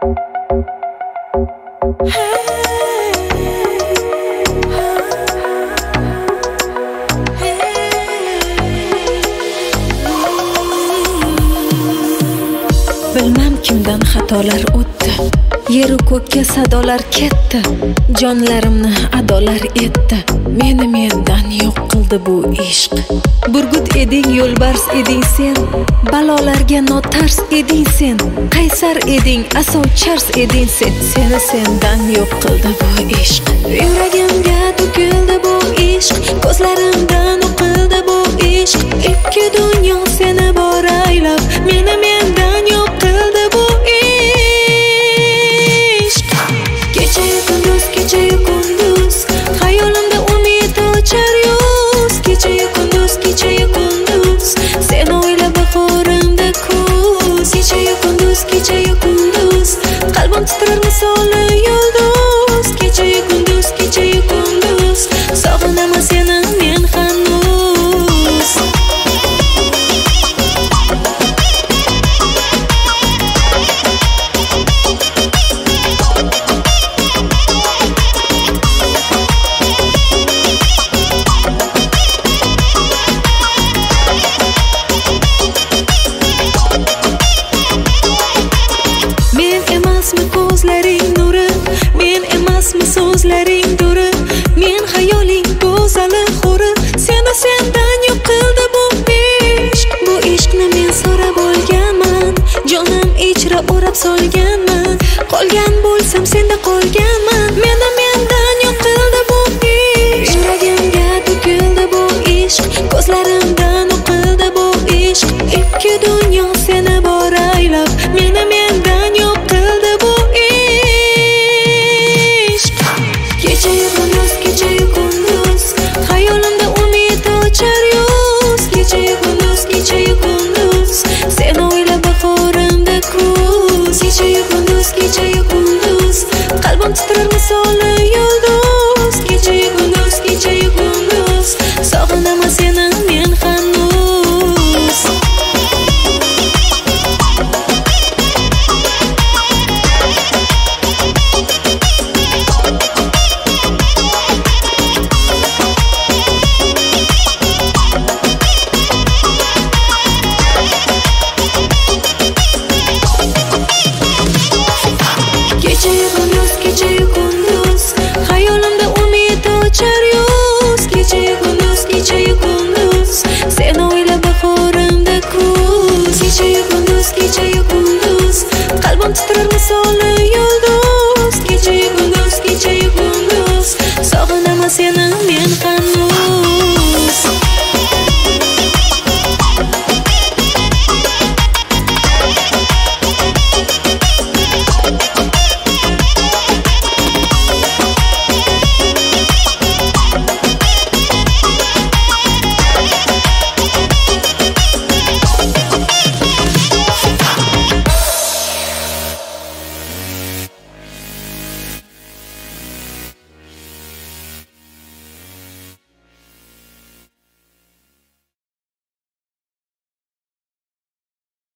Bilmam kimdan xatolar o'tdi, yeru ko'kka sadolar ketdi, jonlarimni adolar etdi, meni mendan yo'q qildi bu ishq. Burgut eding, yo'lbars eding sen, balolarga notars eding sen, qaysar eding, asov chars eding sen, seni sendan yo'q qildi bu ishq. Yuragimga to'kildi bu ishq, ko'zlarimdan o'qildi bu ishq. Ikki dunyo seni bor aylab, meni mendan yo'q qildi bu ishq. Kecha-yu kunduz, kecha-yu kunduz, xayolimda umid ochar yuz. Kecha-yu kunduz, kecha-yu kunduz, seni o'ylab bahorimda kuz. Kecha-yu kunduz, kecha-yu kunduz, qalbim titrar misoli yulduz. Kecha-yu kunduz, kecha-yu kunduz, sog'inaman seni men hanuz. Ko'zlaring nuri, men emasmi so'zlaring duri, men xayoling go'zali huri, seni sendan yo'q qildi bu ishq. Bu ishqni men so'rab olganman, jonim ichra o'rab solganman, qolgan bo'lsam senda qolganman, meni mendan yo'q qildi bu ishq. Yuragimga to'kildi bu ishq, ko'zlarimdan o'qildi bu ishq. Ikki dunyo seni bor aylab, meni mendan yo'q qildi bu ishq. Kecha-yu kunduz, kecha-yu kunduz, xayolimda umid ochar yuz. Kecha-yu kunduz, kecha-yu kunduz, seni o'ylab bahorimda kuz. Kecha-yu kunduz, kecha-yu kunduz, qalbim titrar misoli yulduz. Kecha-yu kunduz, kecha-yu kunduz, sog'inaman seni men hanuz. Kecha-yu kunduz, kecha-yu kunduz, xayolimda umid ochar yuz. Kecha-yu kunduz, kecha-yu kunduz, seni o'ylab bahorimda kuz. Kecha-yu kunduz, kecha-yu kunduz, qalbim titrar misoli yulduz. Kecha-yu kunduz, kecha-yu kunduz, sog'inaman seni men hanuz.